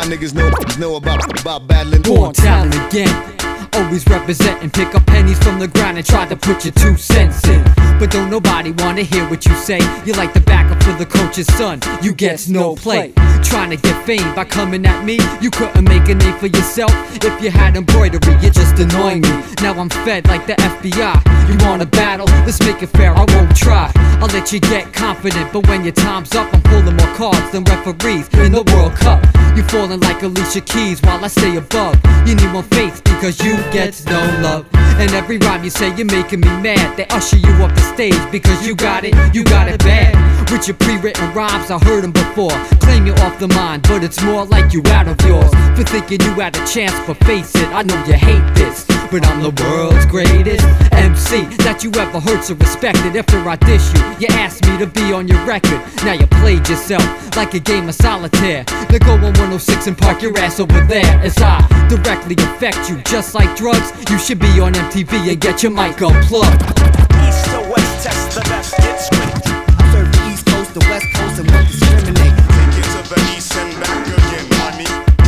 niggas know about battling. Born talent again. Always representing, pick up pennies from the ground and try to put your 2 cents in. But don't nobody wanna hear what you say. You're like the backup for the coach's son, you gets no play. Trying to get fame by coming at me, you couldn't make a name for yourself. If you had embroidery, you're just annoying me. Now I'm fed like the FBI. You wanna battle? Let's make it fair, I won't try. I'll let you get confident, but when your time's up, I'm pulling more cards than referees in the World Cup. You falling like Alicia Keys while I stay above. You need more faith because you get no love. And every rhyme you say, you're making me mad. They usher you up the stage because you got it bad. With your pre-written rhymes, I heard them before. Claim you're off the mind, but it's more like you out of yours. For thinking you had a chance, but face it, I know you hate this, but I'm the world's greatest MC that you ever heard, so respect it. After I dish you, you asked me to be on your record. Now you played yourself like a game of solitaire. Now go on 106 and park your ass over there. As I directly affect you, just like drugs, you should be on MTV and get your mic unplugged. East to west, test the best, get stripped. I serve the East Coast, the West Coast, and won't discriminate. Take it to the east and back again, honey.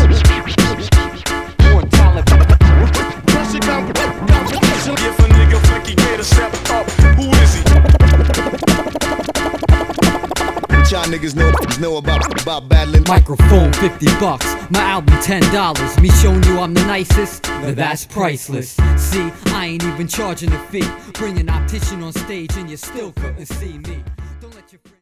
Born talent. Pressure competition. If a nigga think he made a step up, who is he? Y'all niggas know about battling. Microphone, 50 bucks. My album, $10. Me showing you I'm the nicest? Now that's priceless. See, I ain't even charging a fee. Bring an optician on stage and you still couldn't see me. Don't let your friends